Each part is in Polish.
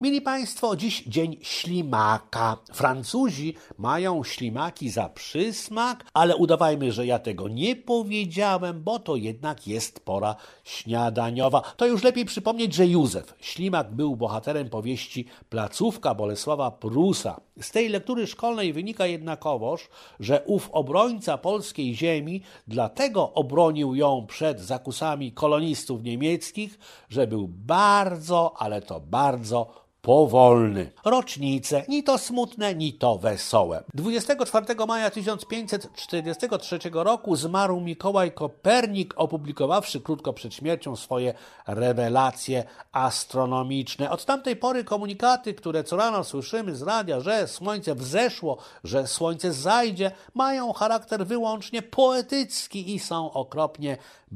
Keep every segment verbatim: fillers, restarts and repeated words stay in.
Mili Państwo, dziś dzień ślimaka. Francuzi mają ślimaki za przysmak, ale udawajmy, że ja tego nie powiedziałem, bo to jednak jest pora śniadaniowa. To już lepiej przypomnieć, że Józef Ślimak był bohaterem powieści Placówka Bolesława Prusa. Z tej lektury szkolnej wynika jednakowoż, że ów obrońca polskiej ziemi dlatego obronił ją przed zakusami kolonistów niemieckich, że był bardzo, ale to bardzo powolny. Rocznice, ni to smutne, ni to wesołe. dwudziestego czwartego maja tysiąc pięćset czterdziestego trzeciego roku zmarł Mikołaj Kopernik, opublikowawszy krótko przed śmiercią swoje rewelacje astronomiczne. Od tamtej pory komunikaty, które co rano słyszymy z radia, że słońce wzeszło, że słońce zajdzie, mają charakter wyłącznie poetycki i są okropnie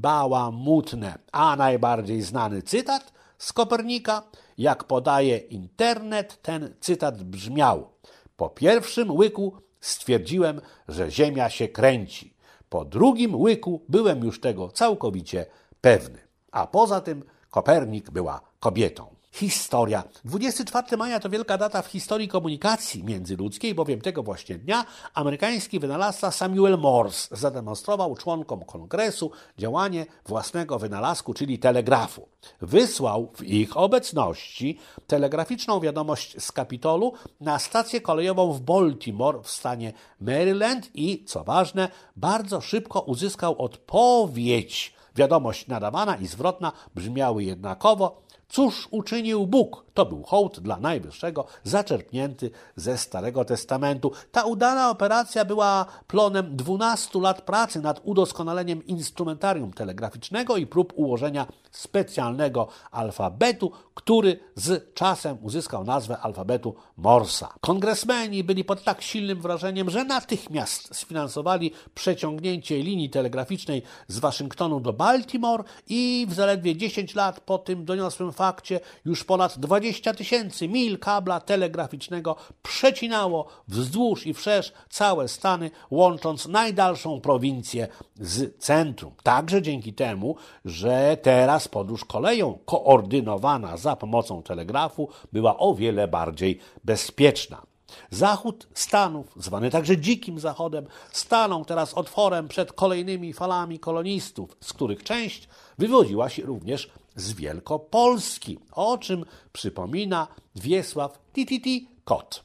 bałamutne. A najbardziej znany cytat z Kopernika, jak podaje internet, ten cytat brzmiał: po pierwszym łyku stwierdziłem, że Ziemia się kręci. Po drugim łyku byłem już tego całkowicie pewny. A poza tym Kopernik była kobietą. Historia. dwudziestego czwartego maja to wielka data w historii komunikacji międzyludzkiej, bowiem tego właśnie dnia amerykański wynalazca Samuel Morse zademonstrował członkom kongresu działanie własnego wynalazku, czyli telegrafu. Wysłał w ich obecności telegraficzną wiadomość z Kapitolu na stację kolejową w Baltimore w stanie Maryland i, co ważne, bardzo szybko uzyskał odpowiedź. Wiadomość nadawana i zwrotna brzmiały jednakowo: cóż uczynił Bóg? To był hołd dla Najwyższego, zaczerpnięty ze Starego Testamentu. Ta udana operacja była plonem dwunastu lat pracy nad udoskonaleniem instrumentarium telegraficznego i prób ułożenia specjalnego alfabetu, który z czasem uzyskał nazwę alfabetu Morsa. Kongresmeni byli pod tak silnym wrażeniem, że natychmiast sfinansowali przeciągnięcie linii telegraficznej z Waszyngtonu do Baltimore i w zaledwie dziesięć lat po tym doniosłym fakcie już ponad dwadzieścia tysięcy mil kabla telegraficznego przecinało wzdłuż i wszerz całe Stany, łącząc najdalszą prowincję z centrum. Także dzięki temu, że teraz podróż koleją koordynowana za pomocą telegrafu była o wiele bardziej bezpieczna. Zachód Stanów, zwany także Dzikim Zachodem, stanął teraz otworem przed kolejnymi falami kolonistów, z których część wywodziła się również z Wielkopolski, o czym przypomina Wiesław T T T Kot.